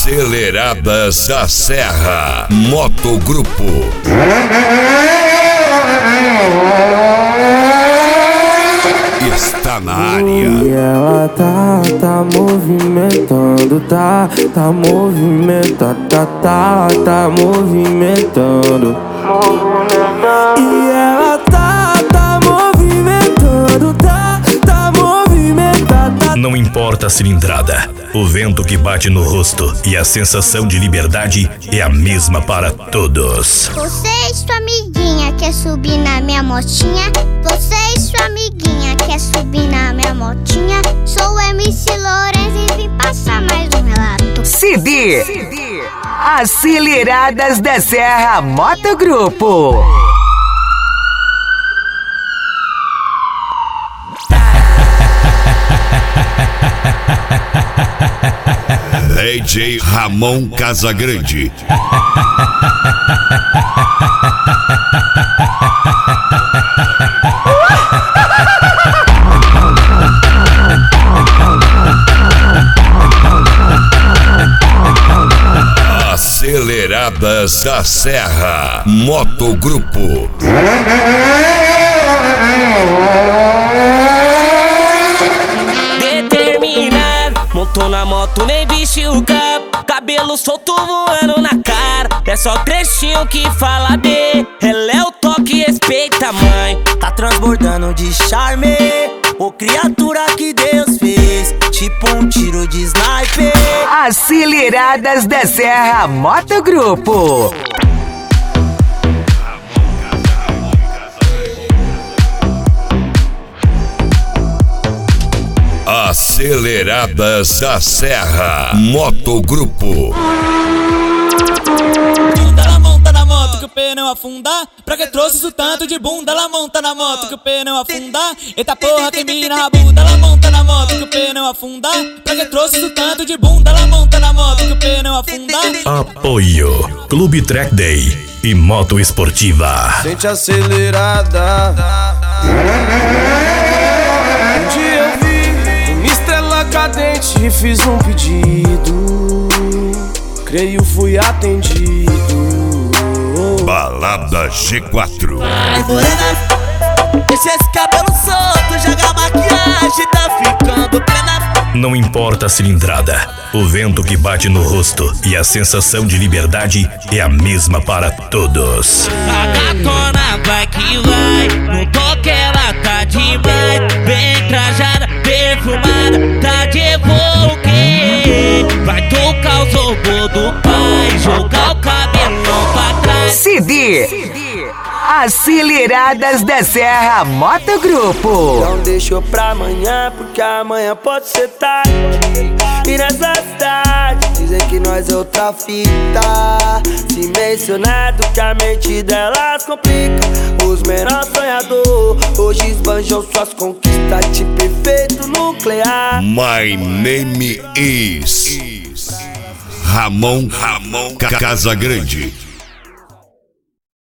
Aceleradas da Serra Motogrupo. Está na área. E ela tá movimentando, tá movimentando, tá movimentando. E ela tá movimentando, tá movimentando. Não importa a cilindrada, o vento que bate no rosto e a sensação de liberdade é a mesma para todos. Você e sua amiguinha quer subir na minha motinha? Você e sua amiguinha quer subir na minha motinha? Sou o MC Lourenço e vim passar mais um relato. CD Aceleradas da Serra Motogrupo. DJ Ramon Casagrande. Aceleradas da Serra Motogrupo. Determinado, montou na moto, nem vestiu o cabo, cabelo solto voando na cara. É só trechinho que fala B. Ela é o toque, respeita a mãe. Tá transbordando de charme, ô criatura que Deus fez, tipo um tiro de sniper. Aceleradas da Serra Motogrupo. Aceleradas da Serra Motogrupo. Ela monta na moto que o pneu afundar. Pra que trouxe isso tanto de bunda? Ela monta na moto que o pneu afundar. Eita porra, que mina rabuda. Ela monta na moto que o pneu afundar. Pra que trouxe isso tanto de bunda? Ela monta na moto que o pneu afundar. Apoio Clube Track Day e Moto Esportiva. Sente acelerada. Um dia eu vi uma estrela cadente e fiz um pedido. Creio fui atendido. Balada G4. Ai, morena, deixa esse cabelo solto, joga a maquiagem, tá ficando plena. Não importa a cilindrada, o vento que bate no rosto e a sensação de liberdade é a mesma para todos. A gatona vai que vai, no toque ela tá demais. Bem trajada, perfumada, tá de evoque. Vai tocar os robôs do pai, jogar o cabelão pra trás. CD Aceleradas da Serra Motogrupo. Não deixou pra amanhã, porque amanhã pode ser tarde. E nessa cidade dizem que nós é outra fita. Se mencionado que a mente delas complica. Os menores sonhadores hoje esbanjam suas conquistas. Tipo efeito nuclear. My name is Ramon Casagrande.